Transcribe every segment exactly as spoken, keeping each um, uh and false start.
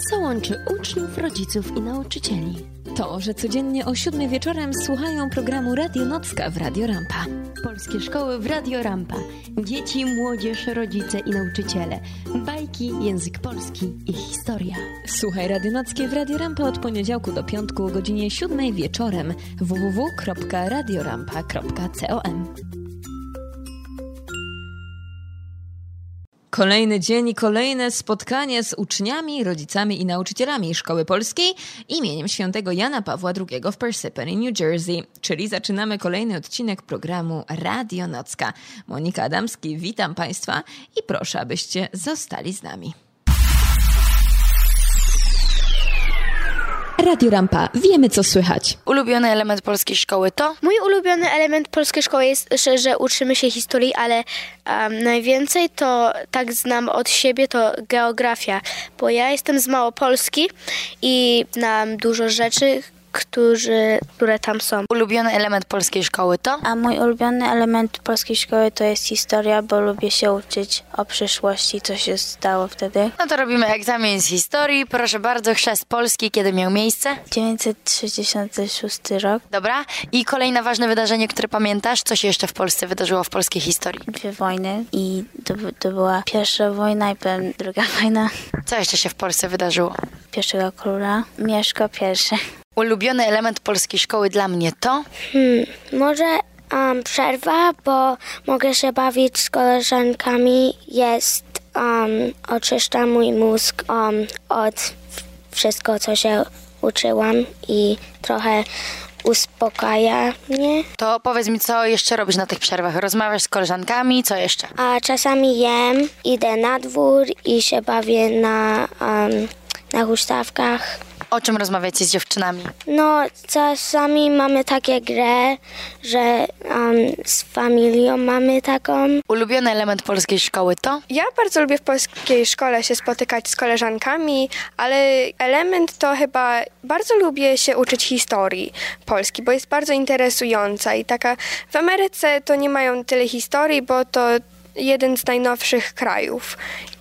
co łączy uczniów, rodziców i nauczycieli. To, że codziennie o siódmej wieczorem słuchają programu Radio Nocka w Radio Rampa. Polskie szkoły w Radio Rampa. Dzieci, młodzież, rodzice i nauczyciele. Bajki, język polski i historia. Słuchaj Radio Nockie w Radio Rampa od poniedziałku do piątku o godzinie siódmej wieczorem. w w w kropka radiorampa kropka com. Kolejny dzień i kolejne spotkanie z uczniami, rodzicami i nauczycielami Szkoły Polskiej imieniem świętego Jana Pawła drugiego w Parsippany, New Jersey. Czyli zaczynamy kolejny odcinek programu Radio Nocka. Monika Adamski, witam Państwa i proszę, abyście zostali z nami. Radio Rampa. Wiemy, co słychać. Ulubiony element polskiej szkoły to? Mój ulubiony element polskiej szkoły jest, że, że uczymy się historii, ale um, najwięcej to, tak znam od siebie, to geografia. Bo ja jestem z Małopolski i znam dużo rzeczy, Którzy, które tam są. Ulubiony element polskiej szkoły to? A mój ulubiony element polskiej szkoły to jest historia, bo lubię się uczyć o przyszłości, co się stało wtedy. No to robimy egzamin z historii. Proszę bardzo, chrzest Polski, kiedy miał miejsce? dziewięćset sześćdziesiąty szósty rok. Dobra. I kolejne ważne wydarzenie, które pamiętasz? Co się jeszcze w Polsce wydarzyło w polskiej historii? Dwie wojny i to, to była pierwsza wojna i potem druga wojna. Co jeszcze się w Polsce wydarzyło? Pierwszego króla, Mieszko pierwszy. Ulubiony element polskiej szkoły dla mnie to? Hmm, może um, przerwa, bo mogę się bawić z koleżankami. Jest, um, oczyszcza mój mózg um, od wszystko, co się uczyłam i trochę uspokaja mnie. To powiedz mi, co jeszcze robisz na tych przerwach? Rozmawiasz z koleżankami, co jeszcze? A czasami jem, idę na dwór i się bawię na, um, na huśtawkach. O czym rozmawiacie z dziewczynami? No, czasami mamy takie grę, że um, z familią mamy taką. Ulubiony element polskiej szkoły to? Ja bardzo lubię w polskiej szkole się spotykać z koleżankami, ale element to chyba bardzo lubię się uczyć historii Polski, bo jest bardzo interesująca i taka w Ameryce to nie mają tyle historii, bo to jeden z najnowszych krajów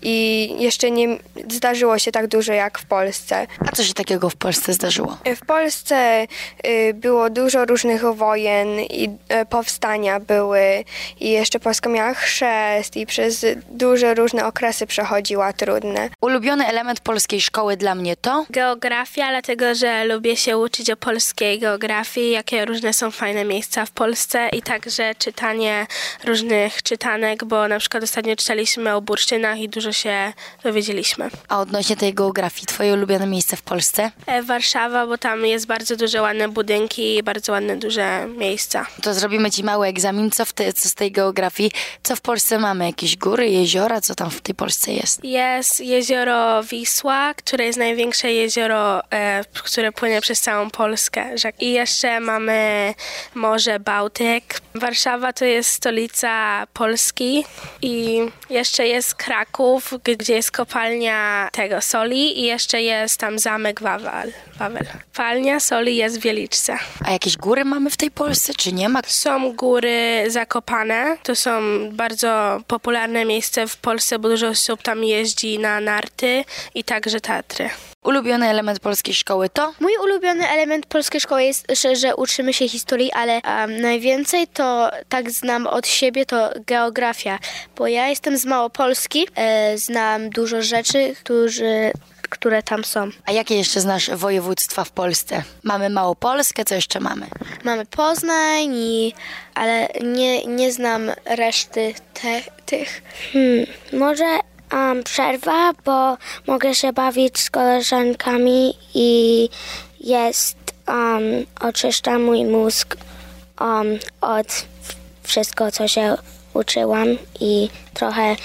i jeszcze nie zdarzyło się tak dużo jak w Polsce. A co się takiego w Polsce zdarzyło? W Polsce y, było dużo różnych wojen i y, powstania były i jeszcze Polska miała chrzest i przez duże różne okresy przechodziła trudne. Ulubiony element polskiej szkoły dla mnie to? Geografia, dlatego że lubię się uczyć o polskiej geografii, jakie różne są fajne miejsca w Polsce i także czytanie różnych czytanek, bo na przykład ostatnio czytaliśmy o bursztynach i dużo się dowiedzieliśmy. A odnośnie tej geografii, twoje ulubione miejsce w Polsce? E, Warszawa, bo tam jest bardzo duże ładne budynki i bardzo ładne duże miejsca. To zrobimy ci mały egzamin, co, w te, co z tej geografii, co w Polsce mamy? Jakieś góry, jeziora, co tam w tej Polsce jest? Jest jezioro Wisła, które jest największe jezioro, e, które płynie przez całą Polskę. I jeszcze mamy Morze Bałtyk. Warszawa to jest stolica Polski i jeszcze jest Kraków, gdzie jest kopalnia tego soli i jeszcze jest tam zamek Wawel. Wawel. Kopalnia soli jest w Wieliczce. A jakieś góry mamy w tej Polsce, czy nie ma? Są góry Zakopane. To są bardzo popularne miejsca w Polsce, bo dużo osób tam jeździ na narty i także Tatry. Ulubiony element polskiej szkoły to? Mój ulubiony element polskiej szkoły jest, że, że uczymy się historii, ale um, najwięcej to, tak znam od siebie, to geografia. Bo ja jestem z Małopolski, e, znam dużo rzeczy, którzy, które tam są. A jakie jeszcze znasz województwa w Polsce? Mamy Małopolskę, co jeszcze mamy? Mamy Poznań, i, ale nie, nie znam reszty te, tych. Hmm, może... Um, przerwa, bo mogę się bawić z koleżankami i jest, um, oczyszcza mój mózg um, od wszystko, co się uczyłam i trochę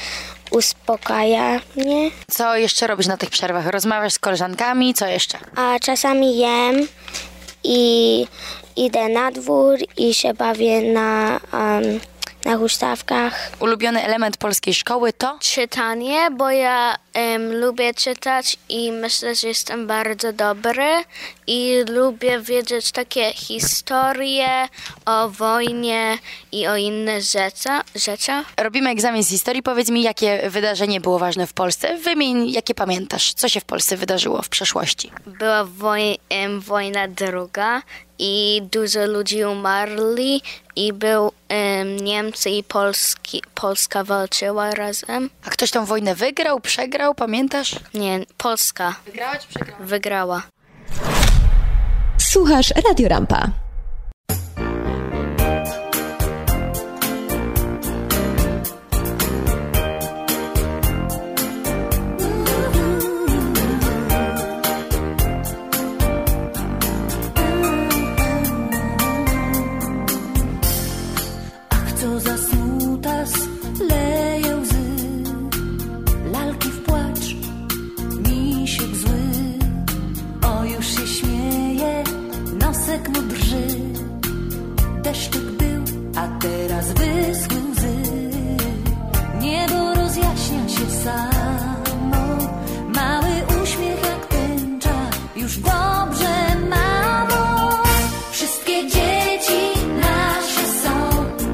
uspokaja mnie. Co jeszcze robisz na tych przerwach? Rozmawiasz z koleżankami, co jeszcze? A czasami jem i idę na dwór i się bawię na, um, na huśtawkach. Ulubiony element polskiej szkoły to? Czytanie, bo ja em, lubię czytać i myślę, że jestem bardzo dobry i lubię wiedzieć takie historie o wojnie i o innych rzeczach. rzeczach. Robimy egzamin z historii. Powiedz mi, jakie wydarzenie było ważne w Polsce. Wymień, jakie pamiętasz. Co się w Polsce wydarzyło w przeszłości? Była woj- em, wojna druga i dużo ludzi umarli i był em, Niemcy i Polski, Polska walczyła razem. A ktoś tą wojnę wygrał, przegrał, pamiętasz? Nie, Polska Wygrała czy przegrała? wygrała. Słuchasz Radio Rampa. Co za smutas leje łzy, lalki w płacz, misiek zły. O, już się śmieje, nosek mu drży. Deszczyk był, a teraz wyschły łzy. Niebo rozjaśnia się samo, mały uśmiech jak tęcza. Już dobrze, mamo, wszystkie dzieci nasze są.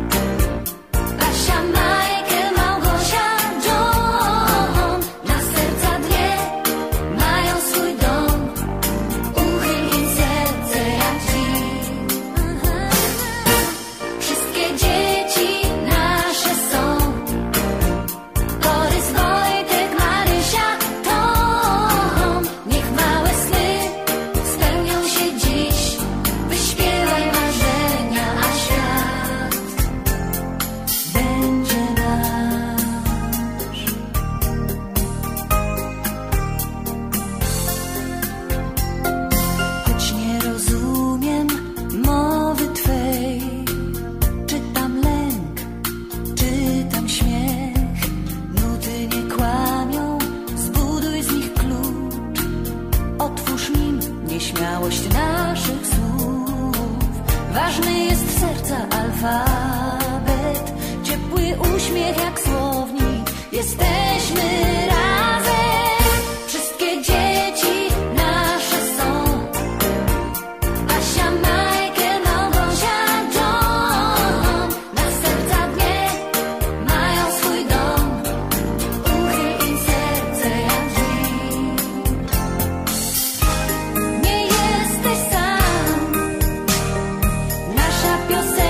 Alfabet, ciepły uśmiech jak słownik. Jesteśmy razem. Wszystkie dzieci nasze są. Basia, Michael, Małgosia, John. Na serca dnie mają swój dom. Uchyl im serce jak drzwi. Nie jesteś sam. Nasza piosenka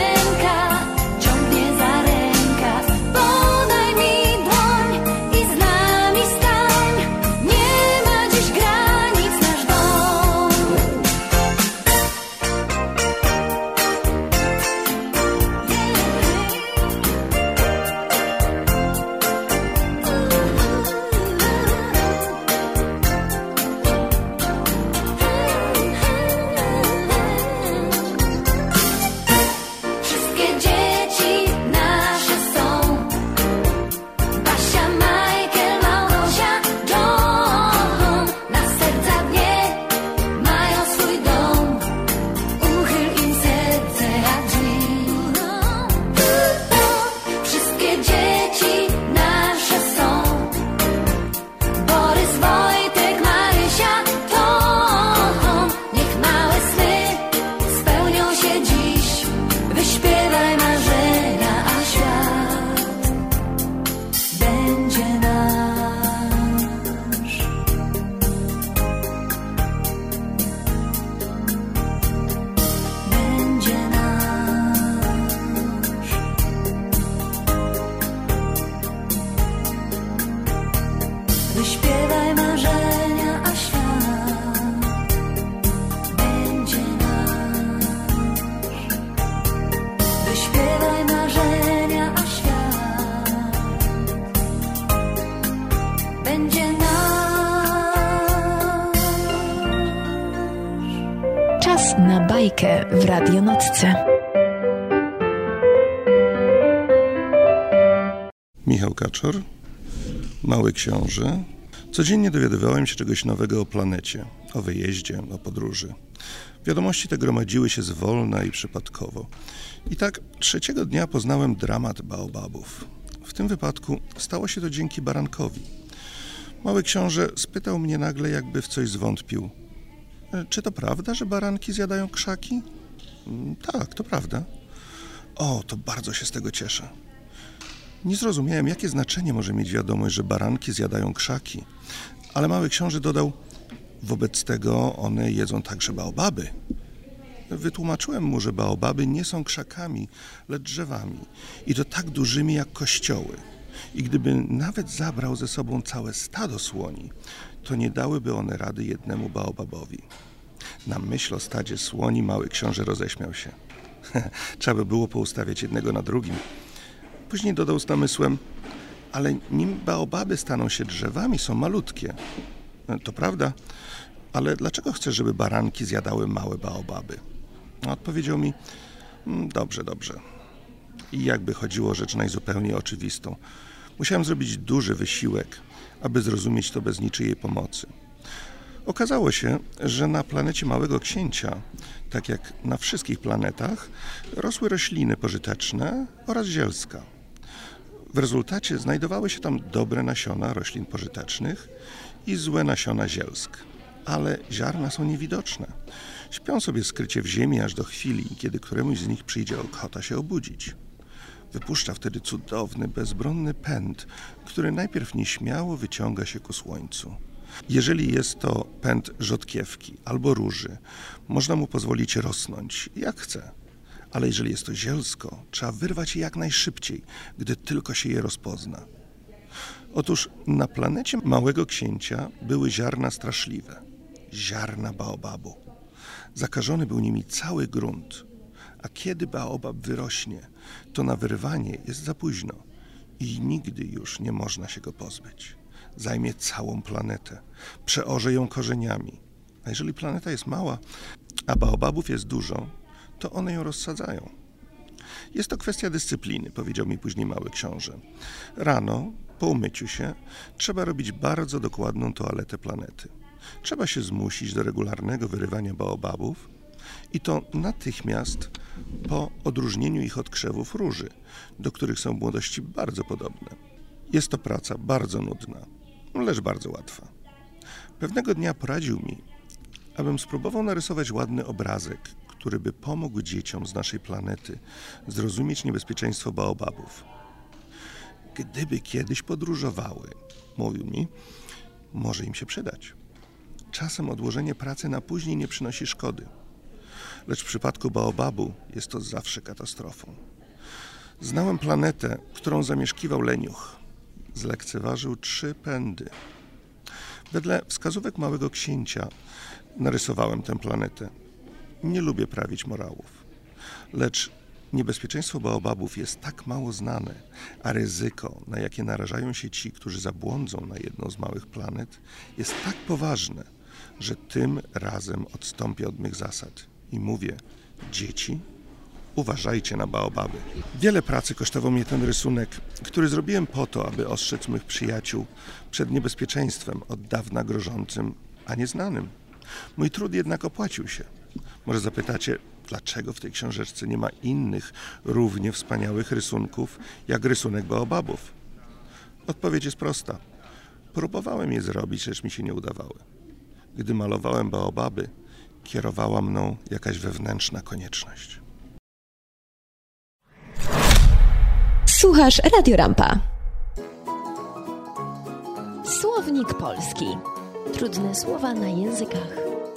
wyśpiewaj marzenia, a świat będzie nasz. Wyśpiewaj marzenia, a świat będzie nasz. Czas na bajkę w Radionocce. Michał Kaczor, Mały Książę. Codziennie dowiadywałem się czegoś nowego o planecie, o wyjeździe, o podróży. Wiadomości te gromadziły się zwolna i przypadkowo. I tak trzeciego dnia poznałem dramat baobabów. W tym wypadku stało się to dzięki barankowi. Mały książę spytał mnie nagle, jakby w coś zwątpił. Czy to prawda, że baranki zjadają krzaki? Tak, to prawda. O, to bardzo się z tego cieszę. Nie zrozumiałem, jakie znaczenie może mieć wiadomość, że baranki zjadają krzaki, ale mały książę dodał, wobec tego one jedzą także baobaby. Wytłumaczyłem mu, że baobaby nie są krzakami, lecz drzewami i to tak dużymi jak kościoły. I gdyby nawet zabrał ze sobą całe stado słoni, to nie dałyby one rady jednemu baobabowi. Na myśl o stadzie słoni mały książę roześmiał się. Trzeba by było poustawiać jednego na drugim. Później dodał z namysłem, ale nim baobaby staną się drzewami, są malutkie. To prawda, ale dlaczego chcesz, żeby baranki zjadały małe baobaby? Odpowiedział mi, dobrze, dobrze. I jakby chodziło o rzecz najzupełniej oczywistą. Musiałem zrobić duży wysiłek, aby zrozumieć to bez niczyjej pomocy. Okazało się, że na planecie Małego Księcia, tak jak na wszystkich planetach, rosły rośliny pożyteczne oraz zielska. W rezultacie znajdowały się tam dobre nasiona roślin pożytecznych i złe nasiona zielsk. Ale ziarna są niewidoczne. Śpią sobie skrycie w ziemi aż do chwili, kiedy któremuś z nich przyjdzie ochota się obudzić. Wypuszcza wtedy cudowny, bezbronny pęd, który najpierw nieśmiało wyciąga się ku słońcu. Jeżeli jest to pęd rzodkiewki albo róży, można mu pozwolić rosnąć jak chce. Ale jeżeli jest to zielsko, trzeba wyrwać je jak najszybciej, gdy tylko się je rozpozna. Otóż na planecie Małego Księcia były ziarna straszliwe. Ziarna baobabu. Zakażony był nimi cały grunt. A kiedy baobab wyrośnie, to na wyrwanie jest za późno i nigdy już nie można się go pozbyć. Zajmie całą planetę, przeorze ją korzeniami. A jeżeli planeta jest mała, a baobabów jest dużo, to one ją rozsadzają. Jest to kwestia dyscypliny, powiedział mi później mały książę. Rano, po umyciu się, trzeba robić bardzo dokładną toaletę planety. Trzeba się zmusić do regularnego wyrywania baobabów i to natychmiast po odróżnieniu ich od krzewów róży, do których są młodości bardzo podobne. Jest to praca bardzo nudna, lecz bardzo łatwa. Pewnego dnia poradził mi, abym spróbował narysować ładny obrazek, który by pomógł dzieciom z naszej planety zrozumieć niebezpieczeństwo baobabów. Gdyby kiedyś podróżowały, mówił mi, może im się przydać. Czasem odłożenie pracy na później nie przynosi szkody, lecz w przypadku baobabu jest to zawsze katastrofą. Znałem planetę, którą zamieszkiwał leniuch. Zlekceważył trzy pędy. Wedle wskazówek Małego Księcia narysowałem tę planetę. Nie lubię prawić morałów, lecz niebezpieczeństwo baobabów jest tak mało znane, a ryzyko, na jakie narażają się ci, którzy zabłądzą na jedną z małych planet, jest tak poważne, że tym razem odstąpię od mych zasad i mówię, dzieci, uważajcie na baobaby. Wiele pracy kosztował mnie ten rysunek, który zrobiłem po to, aby ostrzec mych przyjaciół przed niebezpieczeństwem od dawna grożącym, a nieznanym. Mój trud jednak opłacił się. Może zapytacie, dlaczego w tej książeczce nie ma innych, równie wspaniałych rysunków, jak rysunek baobabów? Odpowiedź jest prosta. Próbowałem je zrobić, lecz mi się nie udawały. Gdy malowałem baobaby, kierowała mną jakaś wewnętrzna konieczność. Słuchasz Radio Rampa. Słownik polski. Trudne słowa na językach.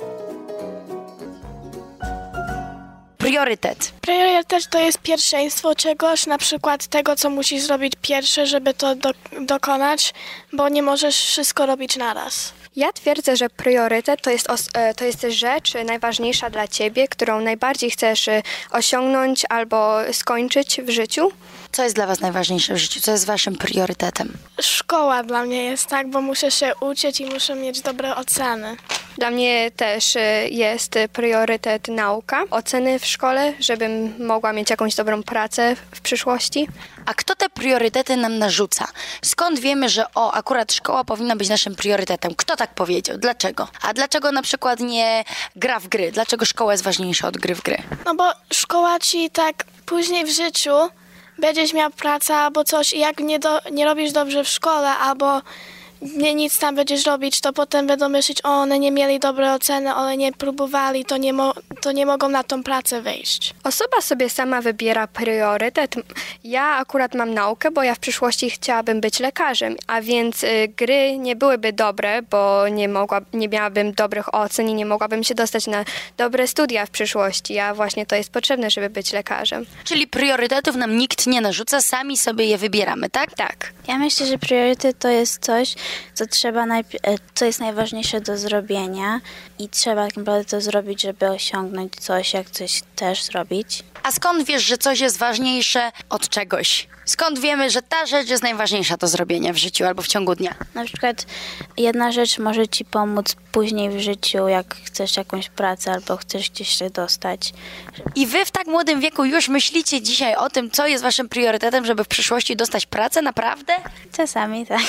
Priorytet. Priorytet to jest pierwszeństwo czegoś, na przykład tego, co musisz zrobić pierwsze, żeby to do, dokonać, bo nie możesz wszystko robić naraz. Ja twierdzę, że priorytet to jest, os- to jest rzecz najważniejsza dla ciebie, którą najbardziej chcesz osiągnąć albo skończyć w życiu. Co jest dla was najważniejsze w życiu? Co jest waszym priorytetem? Szkoła dla mnie jest tak, bo muszę się uczyć i muszę mieć dobre oceny. Dla mnie też y, jest priorytet nauka, oceny w szkole, żebym mogła mieć jakąś dobrą pracę w przyszłości. A kto te priorytety nam narzuca? Skąd wiemy, że o, akurat szkoła powinna być naszym priorytetem? Kto tak powiedział? Dlaczego? A dlaczego na przykład nie gra w gry? Dlaczego szkoła jest ważniejsza od gry w gry? No bo szkoła ci tak później w życiu będziesz miał pracę albo coś i jak nie, do, nie robisz dobrze w szkole albo nie nic tam będziesz robić, to potem będą myśleć, o, one nie mieli dobre oceny, one nie próbowali, to nie, mo- to nie mogą na tą pracę wejść. Osoba sobie sama wybiera priorytet. Ja akurat mam naukę, bo ja w przyszłości chciałabym być lekarzem, a więc y, gry nie byłyby dobre, bo nie, mogła, nie miałabym dobrych ocen i nie mogłabym się dostać na dobre studia w przyszłości, a właśnie to jest potrzebne, żeby być lekarzem. Czyli priorytetów nam nikt nie narzuca, sami sobie je wybieramy, tak? Tak. Ja myślę, że priorytet to jest coś, co trzeba najp- e, co jest najważniejsze do zrobienia i trzeba tak naprawdę to zrobić, żeby osiągnąć coś, jak coś też zrobić. A skąd wiesz, że coś jest ważniejsze od czegoś? Skąd wiemy, że ta rzecz jest najważniejsza do zrobienia w życiu albo w ciągu dnia? Na przykład jedna rzecz może ci pomóc później w życiu, jak chcesz jakąś pracę albo chcesz gdzieś się dostać. I wy w tak młodym wieku już myślicie dzisiaj o tym, co jest waszym priorytetem, żeby w przyszłości dostać pracę? Naprawdę? Czasami tak.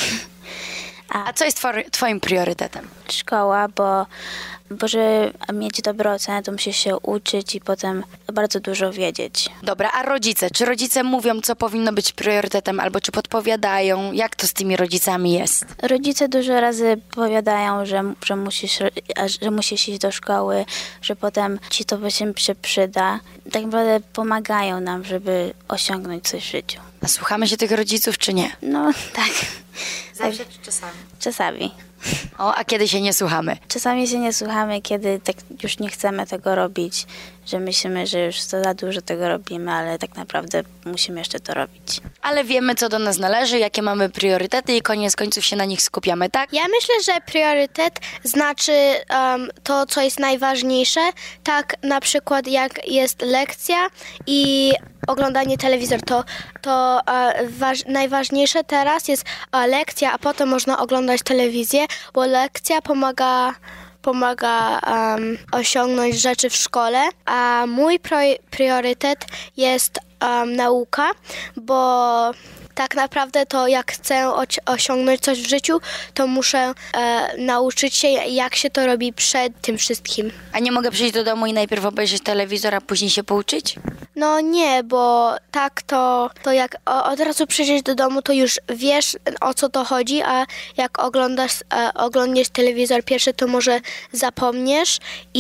A co jest twor- twoim priorytetem? Szkoła, bo, bo żeby mieć dobre oceny, to musisz się uczyć i potem bardzo dużo wiedzieć. Dobra, a rodzice? Czy rodzice mówią, co powinno być priorytetem, albo czy podpowiadają? Jak to z tymi rodzicami jest? Rodzice dużo razy powiadają, że, że, musisz, że musisz iść do szkoły, że potem ci to się, się przyda. Tak naprawdę pomagają nam, żeby osiągnąć coś w życiu. A słuchamy się tych rodziców, czy nie? No tak. Zawsze czy czasami? Czasami. O, a kiedy się nie słuchamy? Czasami się nie słuchamy, kiedy tak już nie chcemy tego robić, że myślimy, że już za dużo tego robimy, ale tak naprawdę musimy jeszcze to robić. Ale wiemy, co do nas należy, jakie mamy priorytety i koniec końców się na nich skupiamy, tak? Ja myślę, że priorytet znaczy um, to, co jest najważniejsze. Tak na przykład jak jest lekcja i oglądanie telewizor, to, to e, waż, najważniejsze teraz jest e, lekcja, a potem można oglądać telewizję, bo lekcja pomaga pomaga um, osiągnąć rzeczy w szkole, a mój pro, priorytet jest um, nauka, bo tak naprawdę to jak chcę osiągnąć coś w życiu, to muszę e, nauczyć się, jak się to robi przed tym wszystkim. A nie mogę przyjść do domu i najpierw obejrzeć telewizor, a później się pouczyć? No nie, bo tak to, to jak od razu przyjdziesz do domu, to już wiesz, o co to chodzi, a jak oglądasz, e, oglądasz telewizor pierwszy, to może zapomniesz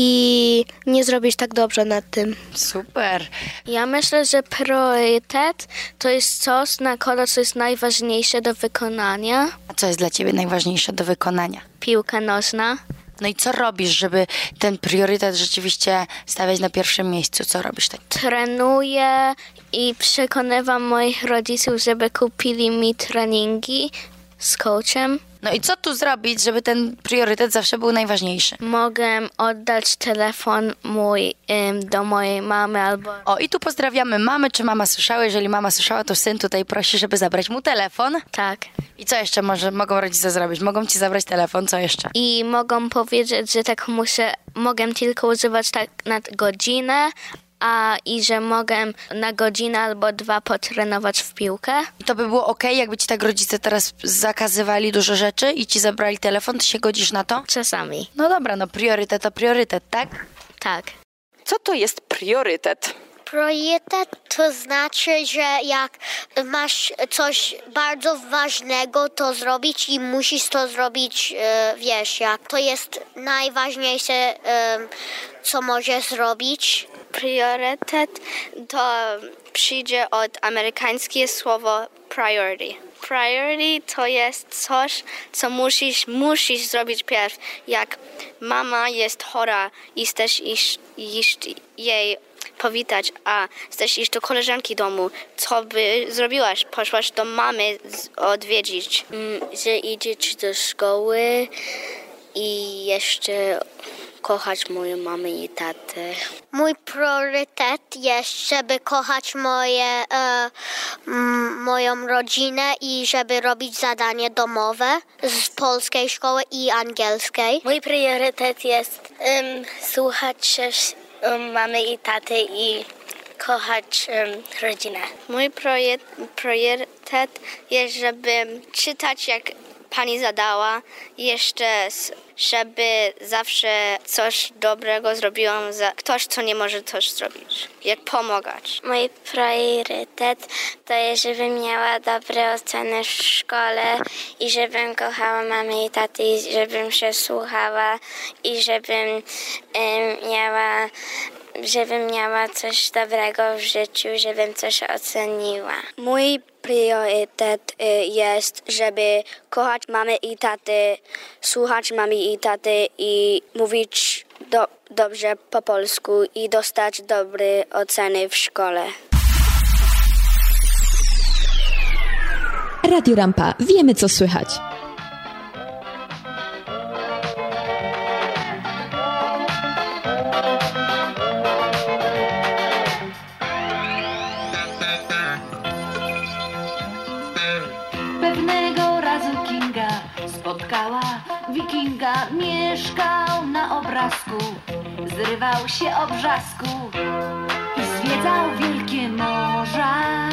i nie zrobisz tak dobrze nad tym. Super. Ja myślę, że priorytet to jest coś, na co jest najważniejsze do wykonania. A co jest dla ciebie najważniejsze do wykonania? Piłka nożna. No i co robisz, żeby ten priorytet rzeczywiście stawiać na pierwszym miejscu? Co robisz tak? Trenuję i przekonywam moich rodziców, żeby kupili mi treningi z coachem. No i co tu zrobić, żeby ten priorytet zawsze był najważniejszy? Mogę oddać telefon mój ym, do mojej mamy albo... O, i tu pozdrawiamy mamy. Czy mama słyszała? Jeżeli mama słyszała, to syn tutaj prosi, żeby zabrać mu telefon. Tak. I co jeszcze może mogą rodzice zrobić? Mogą ci zabrać telefon, co jeszcze? I mogą powiedzieć, że tak muszę, mogę tylko używać tak na godzinę, a i że mogę na godzinę albo dwa potrenować w piłkę. I to by było okej, jakby ci tak rodzice teraz zakazywali dużo rzeczy i ci zabrali telefon, ty się godzisz na to? Czasami. No dobra, no priorytet to priorytet, tak? Tak. Co to jest priorytet? Priorytet to znaczy, że jak masz coś bardzo ważnego to zrobić i musisz to zrobić, e, wiesz, jak to jest najważniejsze, e, co możesz zrobić. Priorytet to przyjdzie od amerykańskiego słowa priority. Priority to jest coś, co musisz, musisz zrobić pierw. Jak mama jest chora i chcesz iść, iść jej powitać, a chcesz iść do koleżanki domu, co by zrobiłaś? Poszłaś do mamy odwiedzić. Mm, że idziesz do szkoły i jeszcze kochać moją mamę i tatę. Mój priorytet jest, żeby kochać moje, e, m, moją rodzinę i żeby robić zadanie domowe z polskiej szkoły i angielskiej. Mój priorytet jest um, słuchać się um, mamy i taty i kochać um, rodzinę. Mój priorytet jest, żeby czytać jak pani zadała, jeszcze żeby zawsze coś dobrego zrobiłam za ktoś, co nie może coś zrobić, jak pomagać. Mój priorytet to jest, żebym miała dobre oceny w szkole i żebym kochała mamę i tatę i żebym się słuchała i żebym um, miała żebym miała coś dobrego w życiu, żebym coś oceniła. Mój priorytet jest, żeby kochać mamę i tatę, słuchać mamy i taty i mówić do, dobrze po polsku i dostać dobre oceny w szkole. Radio Rampa. Wiemy, co słychać. Pewnego razu Kinga spotkała wikinga, mieszkał na obrazku, zrywał się o brzasku i zwiedzał wielkie morza.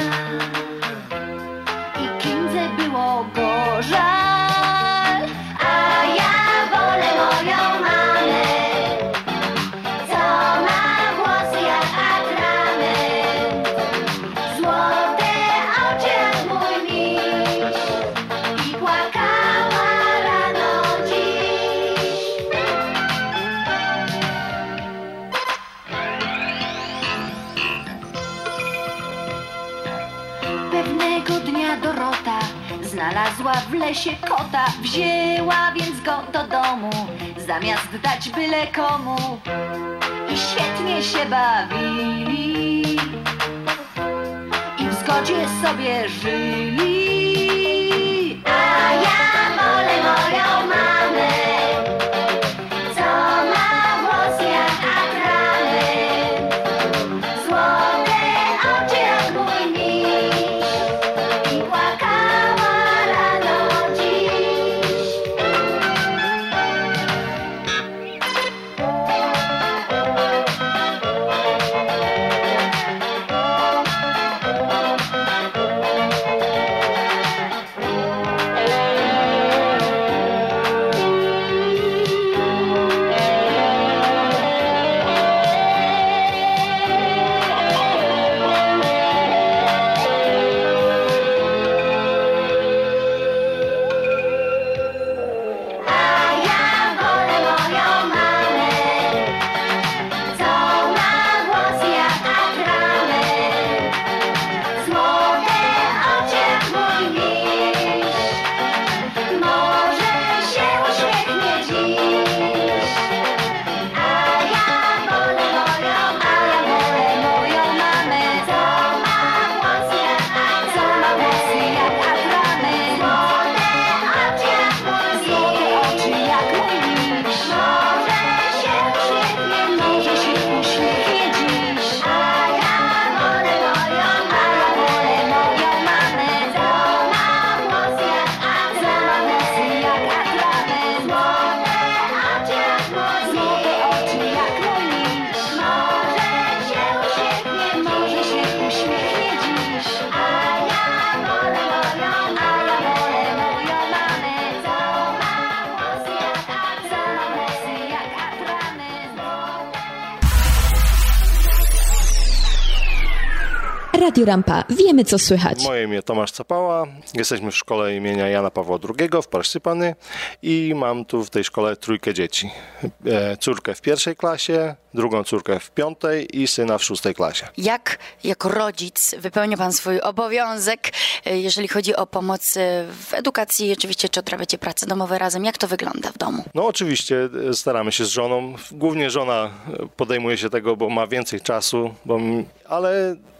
I Kindze było go żal, a ja wolę moją mamę, co ma włosy jak atrament, złote oczy jak mój miś i płakała rano dziś. Pewnego dnia Dorota znalazła w lesie kota, wzięła więc go do domu, zamiast dać byle komu. I świetnie się bawili i w zgodzie sobie żyli. A ja wolę moją mamę, co ma włosy jak atrament, złote oczy jak mój miś i płakała rano dziś. A ja wolę moją mamę, co ma włosy jak atrament, złote oczy jak mój miś. Może się uśmiechnie dziś. A ja wolę moją, a ja wolę moją mamę, co ma włosy jak atrament, co ma włosy jak atrament, złote oczy jak mój miś. Może się uśmiechnie, może się uśmiechnie dziś. A ja wolę moją, a ja wolę moją mamę, co ma włosy jak atrament, co ma włosy jak atrament, złote oczy jak mój miś. Może się uśmiechnie, może się uśmiechnie dziś. A ja wolę moją, a ja wolę moją mamę, co ma włosy jak atrament, co ma włosy jak atrament. Radio Rampa. Wiemy, co słychać. Moje imię Tomasz Capała. Jesteśmy w szkole imienia Jana Pawła drugiego w Parsypany i mam tu w tej szkole trójkę dzieci. E, córkę w pierwszej klasie, drugą córkę w piątej i syna w szóstej klasie. Jak jako rodzic wypełnia pan swój obowiązek, e, jeżeli chodzi o pomoc e, w edukacji, oczywiście, czy odrabiacie prace domowe razem? Jak to wygląda w domu? No oczywiście e, staramy się z żoną. Głównie żona podejmuje się tego, bo ma więcej czasu, bo, ale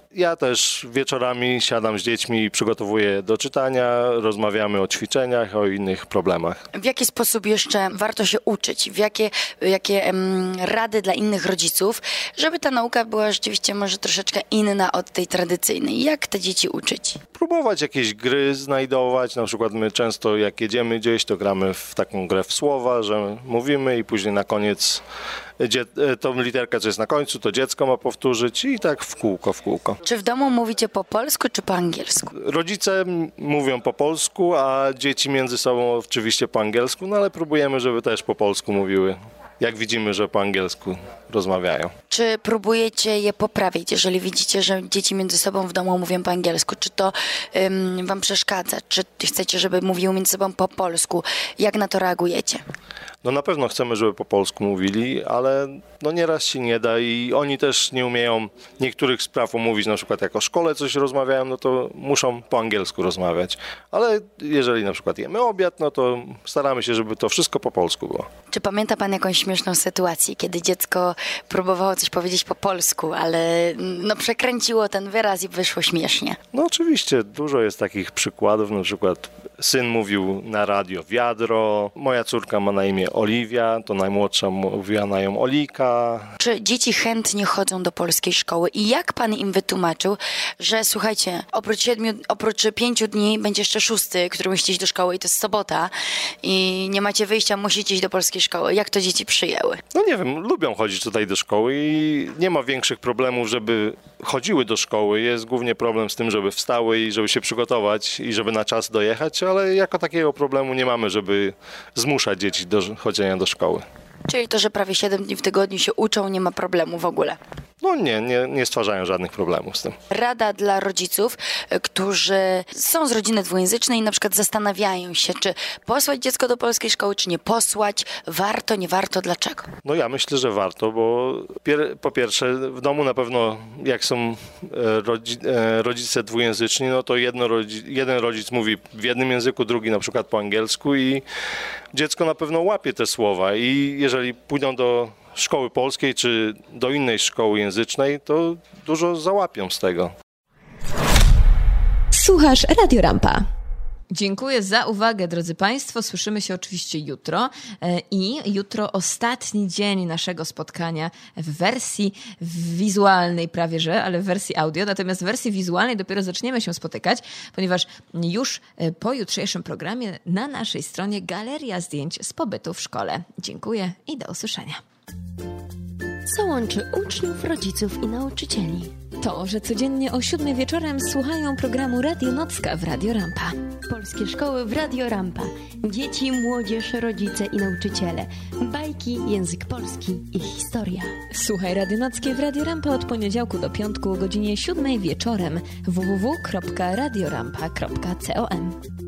Ja też wieczorami siadam z dziećmi i przygotowuję do czytania, rozmawiamy o ćwiczeniach, o innych problemach. W jaki sposób jeszcze warto się uczyć? W jakie, jakie em, rady dla innych rodziców, żeby ta nauka była rzeczywiście może troszeczkę inna od tej tradycyjnej? Jak te dzieci uczyć? Próbować jakieś gry znajdować, na przykład my często jak jedziemy gdzieś, to gramy w taką grę w słowa, że mówimy i później na koniec dzie- tą literkę, co jest na końcu, to dziecko ma powtórzyć i tak w kółko, w kółko. Czy w domu mówicie po polsku, czy po angielsku? Rodzice m- mówią po polsku, a dzieci między sobą oczywiście po angielsku, no ale próbujemy, żeby też po polsku mówiły. Jak widzimy, że po angielsku rozmawiają. Czy próbujecie je poprawić, jeżeli widzicie, że dzieci między sobą w domu mówią po angielsku? Czy to ym, wam przeszkadza? Czy chcecie, żeby mówiły między sobą po polsku? Jak na to reagujecie? No na pewno chcemy, żeby po polsku mówili, ale no nieraz się nie da i oni też nie umieją niektórych spraw omówić, na przykład jak o szkole coś rozmawiają, no to muszą po angielsku rozmawiać. Ale jeżeli na przykład jemy obiad, no to staramy się, żeby to wszystko po polsku było. Czy pamięta pan jakąś śmieszną sytuację, kiedy dziecko próbowało coś powiedzieć po polsku, ale no przekręciło ten wyraz i wyszło śmiesznie? No oczywiście, dużo jest takich przykładów, na przykład syn mówił na radio wiadro, moja córka ma na imię Oliwia, to najmłodsza mówiła na nią Olika. Czy dzieci chętnie chodzą do polskiej szkoły i jak pan im wytłumaczył, że słuchajcie, oprócz siedmiu, oprócz pięciu dni będzie jeszcze szósty, który musicie iść do szkoły i to jest sobota i nie macie wyjścia, musicie iść do polskiej szkoły. Jak to dzieci przyjęły? No nie wiem, lubią chodzić tutaj do szkoły i nie ma większych problemów, żeby chodziły do szkoły. Jest głównie problem z tym, żeby wstały i żeby się przygotować i żeby na czas dojechać, ale jako takiego problemu nie mamy, żeby zmuszać dzieci do chodzenia do szkoły. Czyli to, że prawie siedem dni w tygodniu się uczą, nie ma problemu w ogóle. No nie, nie, nie stwarzają żadnych problemów z tym. Rada dla rodziców, którzy są z rodziny dwujęzycznej i na przykład zastanawiają się, czy posłać dziecko do polskiej szkoły, czy nie posłać. Warto, nie warto, dlaczego? No ja myślę, że warto, bo pier- po pierwsze w domu na pewno jak są e, rodzi- e, rodzice dwujęzyczni, no to jedno rodzi- jeden rodzic mówi w jednym języku, drugi na przykład po angielsku i dziecko na pewno łapie te słowa i jeżeli pójdą do szkoły polskiej czy do innej szkoły języcznej, to dużo załapią z tego. Słuchasz Radio Rampa. Dziękuję za uwagę, drodzy Państwo. Słyszymy się oczywiście jutro i jutro ostatni dzień naszego spotkania w wersji wizualnej prawie że, ale w wersji audio. Natomiast w wersji wizualnej dopiero zaczniemy się spotykać, ponieważ już po jutrzejszym programie na naszej stronie galeria zdjęć z pobytu w szkole. Dziękuję i do usłyszenia. Co łączy uczniów, rodziców i nauczycieli? To, że codziennie o siódmej wieczorem słuchają programu Radio Nocka w Radio Rampa. Polskie szkoły w Radio Rampa. Dzieci, młodzież, rodzice i nauczyciele. Bajki, język polski i historia. Słuchaj Radio Nockie w Radio Rampa od poniedziałku do piątku o godzinie siódmej wieczorem. w w w kropka radiorampa kropka com